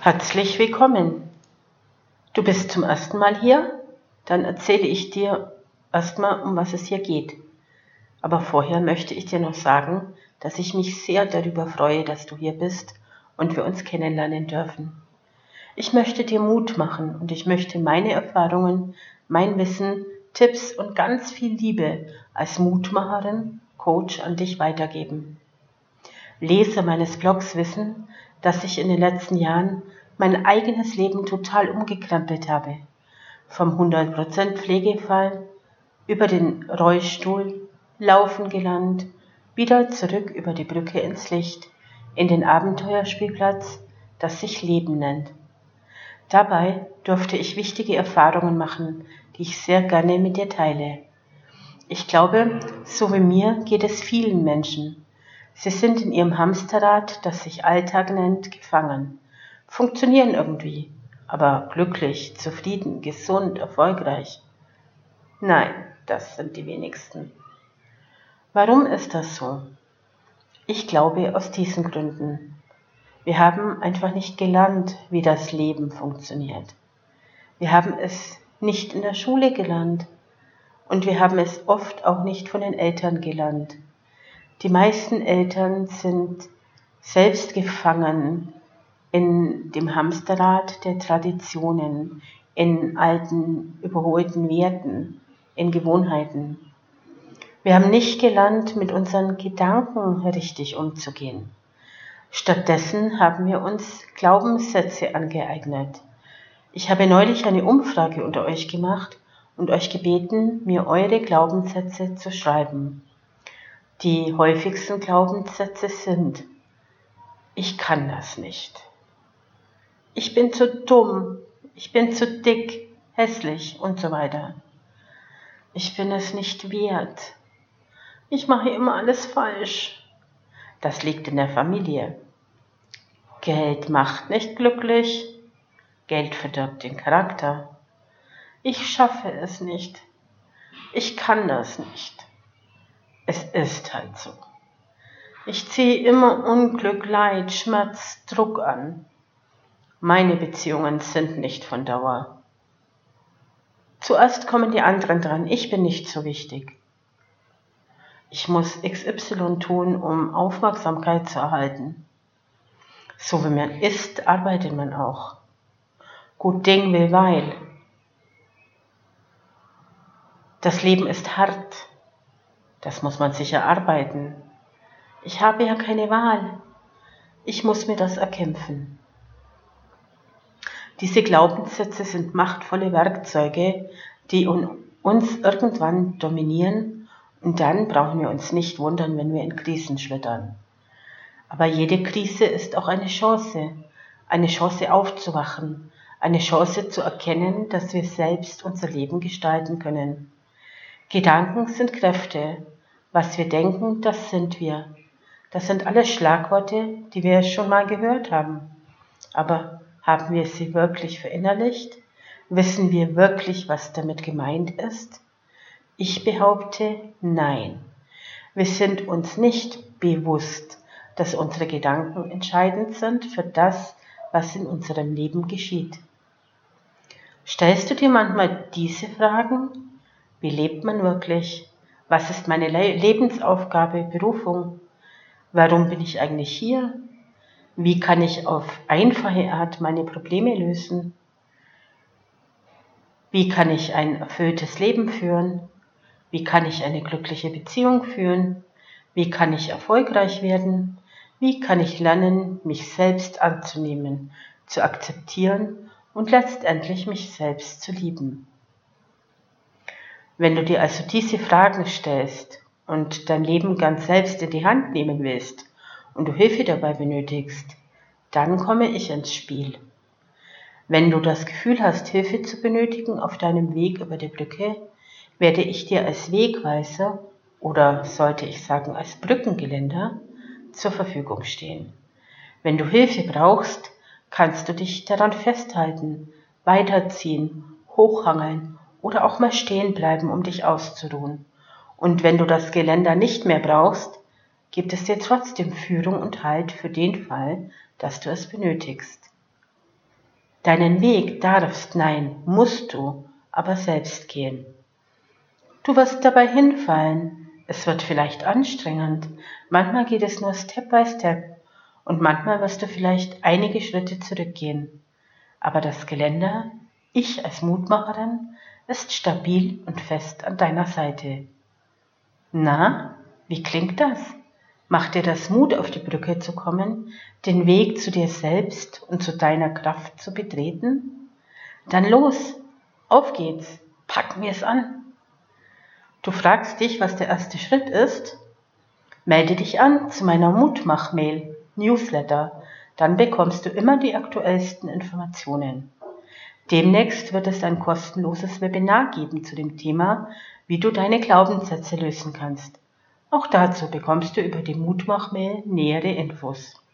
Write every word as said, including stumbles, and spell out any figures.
Herzlich willkommen. Du bist zum ersten Mal hier? Dann erzähle ich dir erstmal, um was es hier geht. Aber vorher möchte ich dir noch sagen, dass ich mich sehr darüber freue, dass du hier bist und wir uns kennenlernen dürfen. Ich möchte dir Mut machen und ich möchte meine Erfahrungen, mein Wissen, Tipps und ganz viel Liebe als Mutmacherin, Coach an dich weitergeben. Leser meines Blogs wissen, dass ich in den letzten Jahren mein eigenes Leben total umgekrempelt habe. Vom hundert Prozent Pflegefall über den Rollstuhl, Laufen gelernt, wieder zurück über die Brücke ins Licht, in den Abenteuerspielplatz, das sich Leben nennt. Dabei durfte ich wichtige Erfahrungen machen, die ich sehr gerne mit dir teile. Ich glaube, so wie mir geht es vielen Menschen. Sie sind in ihrem Hamsterrad, das sich Alltag nennt, gefangen, funktionieren irgendwie, aber glücklich, zufrieden, gesund, erfolgreich. Nein, das sind die wenigsten. Warum ist das so? Ich glaube aus diesen Gründen. Wir haben einfach nicht gelernt, wie das Leben funktioniert. Wir haben es nicht in der Schule gelernt und wir haben es oft auch nicht von den Eltern gelernt. Die meisten Eltern sind selbst gefangen in dem Hamsterrad der Traditionen, in alten, überholten Werten, in Gewohnheiten. Wir haben nicht gelernt, mit unseren Gedanken richtig umzugehen. Stattdessen haben wir uns Glaubenssätze angeeignet. Ich habe neulich eine Umfrage unter euch gemacht und euch gebeten, mir eure Glaubenssätze zu schreiben. Die häufigsten Glaubenssätze sind: Ich kann das nicht. Ich bin zu dumm. Ich bin zu dick, hässlich und so weiter. Ich bin es nicht wert. Ich mache immer alles falsch. Das liegt in der Familie. Geld macht nicht glücklich. Geld verdirbt den Charakter. Ich schaffe es nicht. Ich kann das nicht. Es ist halt so. Ich ziehe immer Unglück, Leid, Schmerz, Druck an. Meine Beziehungen sind nicht von Dauer. Zuerst kommen die anderen dran. Ich bin nicht so wichtig. Ich muss X Y tun, um Aufmerksamkeit zu erhalten. So wie man isst, arbeitet man auch. Gut Ding will Weil. Das Leben ist hart. Das muss man sich erarbeiten. Ich habe ja keine Wahl. Ich muss mir das erkämpfen. Diese Glaubenssätze sind machtvolle Werkzeuge, die uns irgendwann dominieren, und dann brauchen wir uns nicht wundern, wenn wir in Krisen schlittern. Aber jede Krise ist auch eine Chance, eine Chance aufzuwachen, eine Chance zu erkennen, dass wir selbst unser Leben gestalten können. Gedanken sind Kräfte. Was wir denken, das sind wir. Das sind alles Schlagworte, die wir schon mal gehört haben. Aber haben wir sie wirklich verinnerlicht? Wissen wir wirklich, was damit gemeint ist? Ich behaupte, nein. Wir sind uns nicht bewusst, dass unsere Gedanken entscheidend sind für das, was in unserem Leben geschieht. Stellst du dir manchmal diese Fragen? Wie lebt man wirklich? Was ist meine Lebensaufgabe, Berufung? Warum bin ich eigentlich hier? Wie kann ich auf einfache Art meine Probleme lösen? Wie kann ich ein erfülltes Leben führen? Wie kann ich eine glückliche Beziehung führen? Wie kann ich erfolgreich werden? Wie kann ich lernen, mich selbst anzunehmen, zu akzeptieren und letztendlich mich selbst zu lieben? Wenn du dir also diese Fragen stellst und dein Leben ganz selbst in die Hand nehmen willst und du Hilfe dabei benötigst, dann komme ich ins Spiel. Wenn du das Gefühl hast, Hilfe zu benötigen auf deinem Weg über die Brücke, werde ich dir als Wegweiser oder sollte ich sagen als Brückengeländer zur Verfügung stehen. Wenn du Hilfe brauchst, kannst du dich daran festhalten, weiterziehen, hochhangeln oder auch mal stehen bleiben, um dich auszuruhen. Und wenn du das Geländer nicht mehr brauchst, gibt es dir trotzdem Führung und Halt für den Fall, dass du es benötigst. Deinen Weg darfst, nein, musst du, aber selbst gehen. Du wirst dabei hinfallen. Es wird vielleicht anstrengend. Manchmal geht es nur Step by Step und manchmal wirst du vielleicht einige Schritte zurückgehen. Aber das Geländer, ich als Mutmacherin, ist stabil und fest an deiner Seite. Na, wie klingt das? Macht dir das Mut, auf die Brücke zu kommen, den Weg zu dir selbst und zu deiner Kraft zu betreten? Dann los, auf geht's, packen wir es an. Du fragst dich, was der erste Schritt ist? Melde dich an zu meiner Mutmach-Mail, Newsletter, dann bekommst du immer die aktuellsten Informationen. Demnächst wird es ein kostenloses Webinar geben zu dem Thema, wie du deine Glaubenssätze lösen kannst. Auch dazu bekommst du über die Mutmach-Mail nähere Infos.